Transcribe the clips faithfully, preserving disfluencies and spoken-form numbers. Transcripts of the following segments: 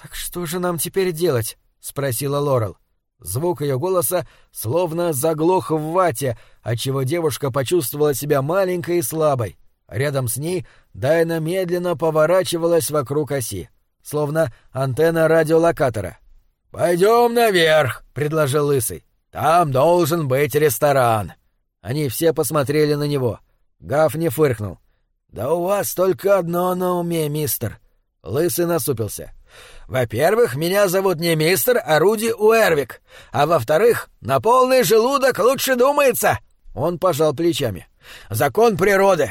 «Так что же нам теперь делать?» — спросила Лорел. Звук ее голоса словно заглох в вате, отчего девушка почувствовала себя маленькой и слабой. Рядом с ней Дайна медленно поворачивалась вокруг оси, словно антенна радиолокатора. «Пойдем наверх», — предложил Лысый. «Там должен быть ресторан». Они все посмотрели на него. Гафни фыркнул. «Да у вас только одно на уме, мистер». Лысый насупился. «Во-первых, меня зовут не мистер, а Руди Уэрвик. А во-вторых, на полный желудок лучше думается». Он пожал плечами. «Закон природы».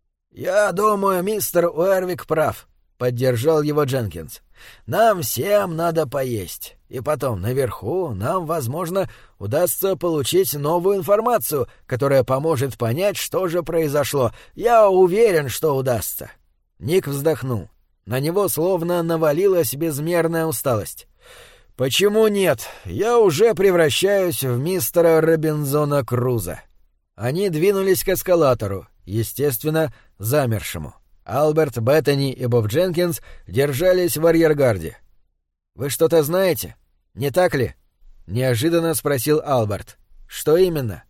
«Я думаю, мистер Уэрвик прав», — поддержал его Дженкинс. «Нам всем надо поесть. И потом, наверху нам, возможно, удастся получить новую информацию, которая поможет понять, что же произошло. Я уверен, что удастся». Ник вздохнул. На него словно навалилась безмерная усталость. «Почему нет? Я уже превращаюсь в мистера Робинзона Круза». Они двинулись к эскалатору, естественно, замершему. Алберт, Беттани и Боб Дженкинс держались в арьергарде. «Вы что-то знаете? Не так ли?» — неожиданно спросил Алберт. «Что именно?»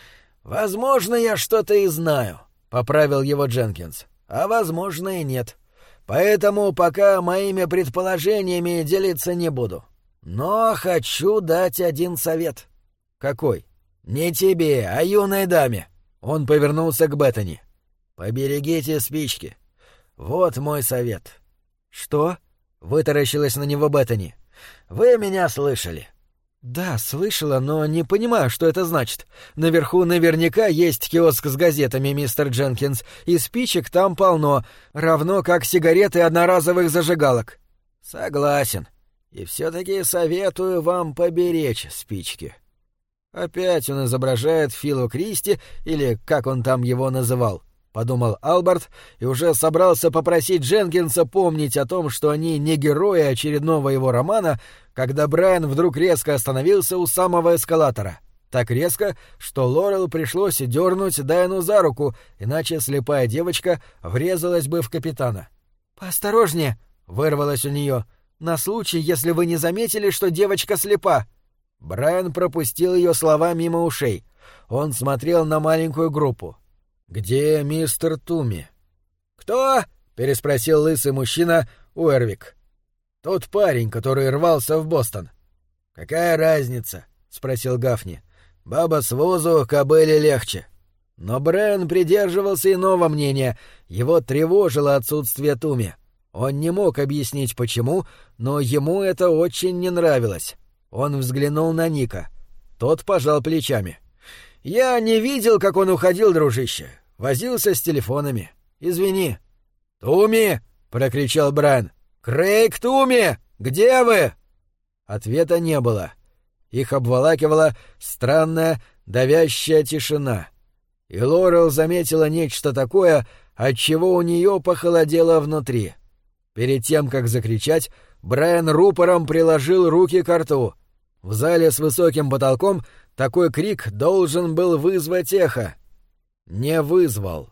«Возможно, я что-то и знаю», — поправил его Дженкинс. «А возможно и нет. Поэтому пока моими предположениями делиться не буду. Но хочу дать один совет». «Какой?» «Не тебе, а юной даме». Он повернулся к Беттани. «Поберегите спички. Вот мой совет». «Что?» — вытаращилась на него Беттани. «Вы меня слышали?» «Да, слышала, но не понимаю, что это значит. Наверху наверняка есть киоск с газетами, мистер Дженкинс, и спичек там полно, равно как сигареты одноразовых зажигалок». «Согласен. И все-таки советую вам поберечь спички». «Опять он изображает Филу Кристи, или как он там его называл», — подумал Алберт, и уже собрался попросить Дженкинса помнить о том, что они не герои очередного его романа, когда Брайан вдруг резко остановился у самого эскалатора. Так резко, что Лорел пришлось дернуть Дайну за руку, иначе слепая девочка врезалась бы в капитана. «Поосторожнее», — вырвалось у нее, — «на случай, если вы не заметили, что девочка слепа». Брайан пропустил ее слова мимо ушей. Он смотрел на маленькую группу. «Где мистер Туми?» «Кто?» — переспросил лысый мужчина Уэрвик. «Тот парень, который рвался в Бостон». «Какая разница?» — спросил Гафни. «Баба с возу, кобыле легче». Но Брайан придерживался иного мнения. Его тревожило отсутствие Туми. Он не мог объяснить, почему, но ему это очень не нравилось. Он взглянул на Ника. Тот пожал плечами. «Я не видел, как он уходил, дружище. Возился с телефонами. Извини». «Туми!» — прокричал Брайан. «Крейг Туми! Где вы?» Ответа не было. Их обволакивала странная, давящая тишина. И Лорел заметила нечто такое, отчего у нее похолодело внутри. Перед тем, как закричать, Брайан рупором приложил руки к рту. В зале с высоким потолком такой крик должен был вызвать эхо. Не вызвал.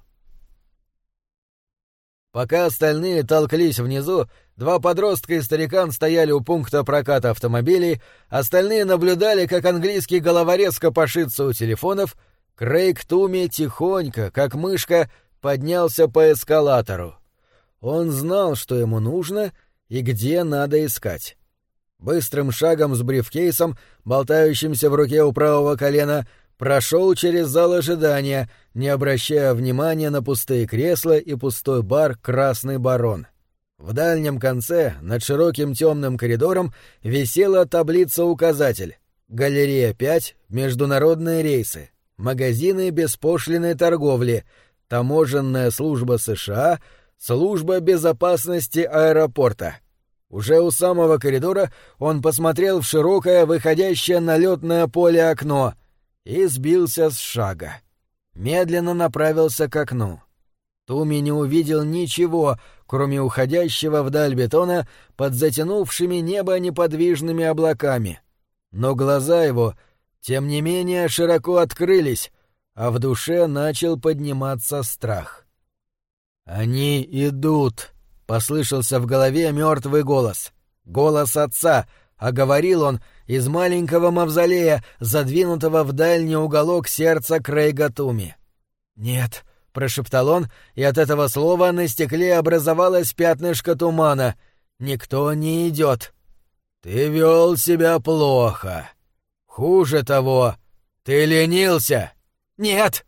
Пока остальные толклись внизу, два подростка и старикан стояли у пункта проката автомобилей, остальные наблюдали, как английский головорез копошится у телефонов. Крейг Туми тихонько, как мышка, поднялся по эскалатору. Он знал, что ему нужно и где надо искать. Быстрым шагом с брифкейсом, болтающимся в руке у правого колена, прошел через зал ожидания, не обращая внимания на пустые кресла и пустой бар «Красный барон». В дальнем конце, над широким темным коридором, висела таблица-указатель. Галерея пять, международные рейсы, магазины беспошлинной торговли, таможенная служба США, служба безопасности аэропорта. Уже у самого коридора он посмотрел в широкое, выходящее на лётное поле окно и сбился с шага. Медленно направился к окну. Туми не увидел ничего, кроме уходящего вдаль бетона под затянувшими небо неподвижными облаками. Но глаза его, тем не менее, широко открылись, а в душе начал подниматься страх. «Они идут!» — послышался в голове мертвый голос. Голос отца, а говорил он из маленького мавзолея, задвинутого в дальний уголок сердца Крейга Туми. «Нет», — прошептал он, и от этого слова на стекле образовалось пятнышко тумана. «Никто не идет». «Ты вел себя плохо. Хуже того, ты ленился». «Нет».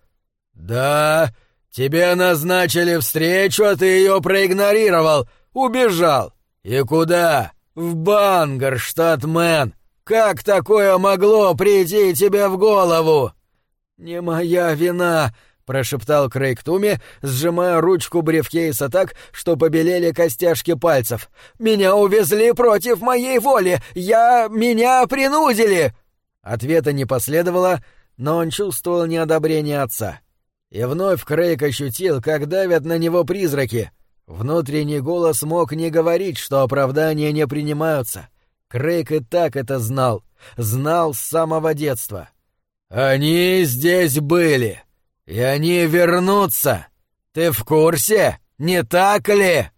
«Да, тебе назначили встречу, а ты ее проигнорировал, убежал. И куда? В Бангар, штат Мэн. Как такое могло прийти тебе в голову?» «Не моя вина», — прошептал Крейг Туми, сжимая ручку брифкейса так, что побелели костяшки пальцев. «Меня увезли против моей воли! Я... меня принудили!» Ответа не последовало, но он чувствовал неодобрение отца. И вновь Крейг ощутил, как давят на него призраки. Внутренний голос мог не говорить, что оправдания не принимаются. Крейг и так это знал. Знал с самого детства. «Они здесь были. И они вернутся. Ты в курсе? Не так ли?»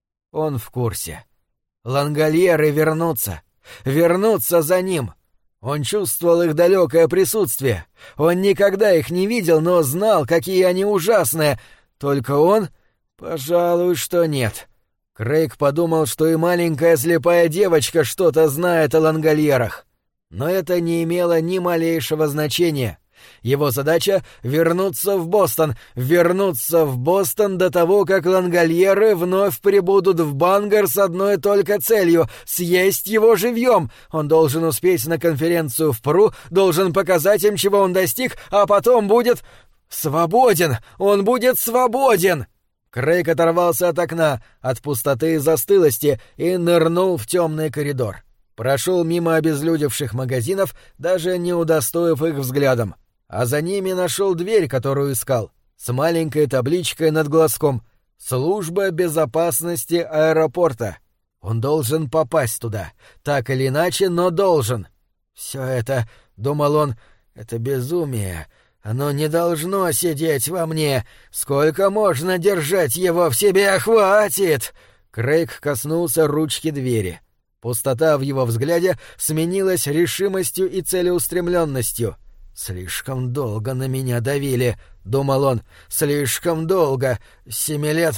Он в курсе. Лангольеры вернутся. Вернутся за ним. Он чувствовал их далекое присутствие. Он никогда их не видел, но знал, какие они ужасные. Только он... Пожалуй, что нет. Крейг подумал, что и маленькая слепая девочка что-то знает о лангольерах. Но это не имело ни малейшего значения. Его задача — вернуться в Бостон, вернуться в Бостон до того, как лангольеры вновь прибудут в Бангар с одной только целью — съесть его живьем. Он должен успеть на конференцию в Пру, должен показать им, чего он достиг, а потом будет... свободен! Он будет свободен! Крейг оторвался от окна, от пустоты и застылости и нырнул в темный коридор. Прошел мимо обезлюдевших магазинов, даже не удостоив их взглядом. А за ними нашел дверь, которую искал, с маленькой табличкой над глазком «Служба безопасности аэропорта». Он должен попасть туда, так или иначе, но должен. «Все это, — думал он, — это безумие. Оно не должно сидеть во мне. Сколько можно держать его в себе? Хватит!» Крейг коснулся ручки двери. Пустота в его взгляде сменилась решимостью и целеустремленностью. «Слишком долго на меня давили», — думал он. «Слишком долго. Семи лет...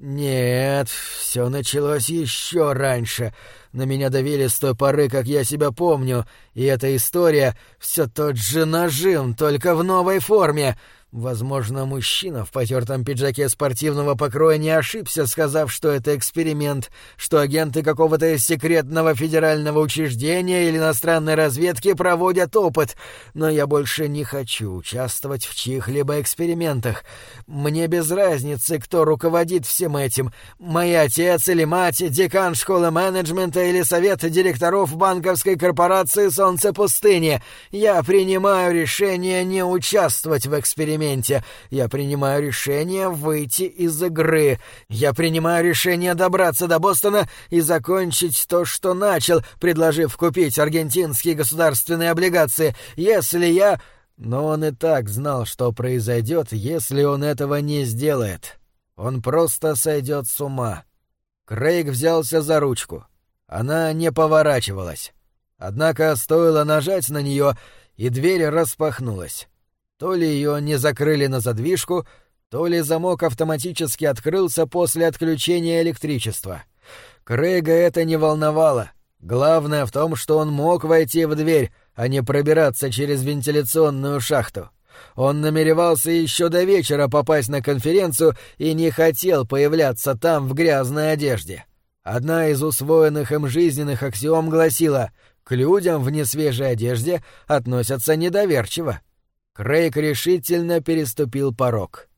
Нет, все началось еще раньше. На меня давили с той поры, как я себя помню, и эта история — все тот же нажим, только в новой форме. Возможно, мужчина в потертом пиджаке спортивного покроя не ошибся, сказав, что это эксперимент, что агенты какого-то секретного федерального учреждения или иностранной разведки проводят опыт. Но я больше не хочу участвовать в чьих-либо экспериментах. Мне без разницы, кто руководит всем этим. Мой отец или мать, декан школы менеджмента или совет директоров банковской корпорации «Солнце пустыни». Я принимаю решение не участвовать в эксперименте. Я принимаю решение выйти из игры. Я принимаю решение добраться до Бостона и закончить то, что начал, предложив купить аргентинские государственные облигации. Если я... Но он и так знал, что произойдет, если он этого не сделает. Он просто сойдет с ума. Крейг взялся за ручку. Она не поворачивалась. Однако стоило нажать на нее, и дверь распахнулась. То ли ее не закрыли на задвижку, то ли замок автоматически открылся после отключения электричества. Крейга это не волновало. Главное в том, что он мог войти в дверь, а не пробираться через вентиляционную шахту. Он намеревался еще до вечера попасть на конференцию и не хотел появляться там в грязной одежде. Одна из усвоенных им жизненных аксиом гласила: к людям в несвежей одежде относятся недоверчиво. Крейг решительно переступил порог.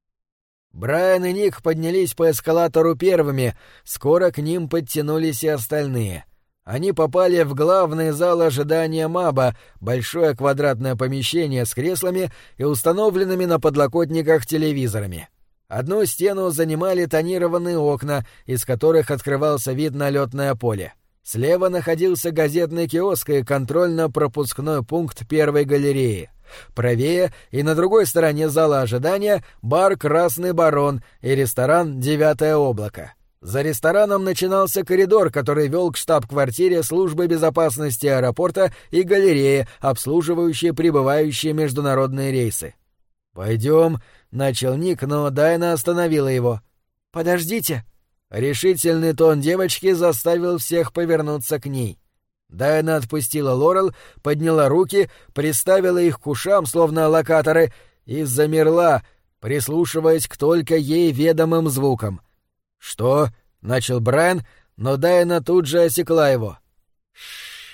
Брайан и Ник поднялись по эскалатору первыми, скоро к ним подтянулись и остальные. Они попали в главный зал ожидания МАБа, большое квадратное помещение с креслами и установленными на подлокотниках телевизорами. Одну стену занимали тонированные окна, из которых открывался вид на лётное поле. Слева находился газетный киоск и контрольно-пропускной пункт первой галереи. Правее и на другой стороне зала ожидания бар «Красный барон» и ресторан «Девятое облако». За рестораном начинался коридор, который вел к штаб-квартире службы безопасности аэропорта и галереи, обслуживающие прибывающие международные рейсы. «Пойдем», — начал Ник, но Дайна остановила его. «Подождите». Решительный тон девочки заставил всех повернуться к ней. Дайна отпустила Лорел, подняла руки, приставила их к ушам, словно локаторы, и замерла, прислушиваясь к только ей ведомым звукам. «Что?» — начал Брайан, но Дайна тут же осекла его. «Ш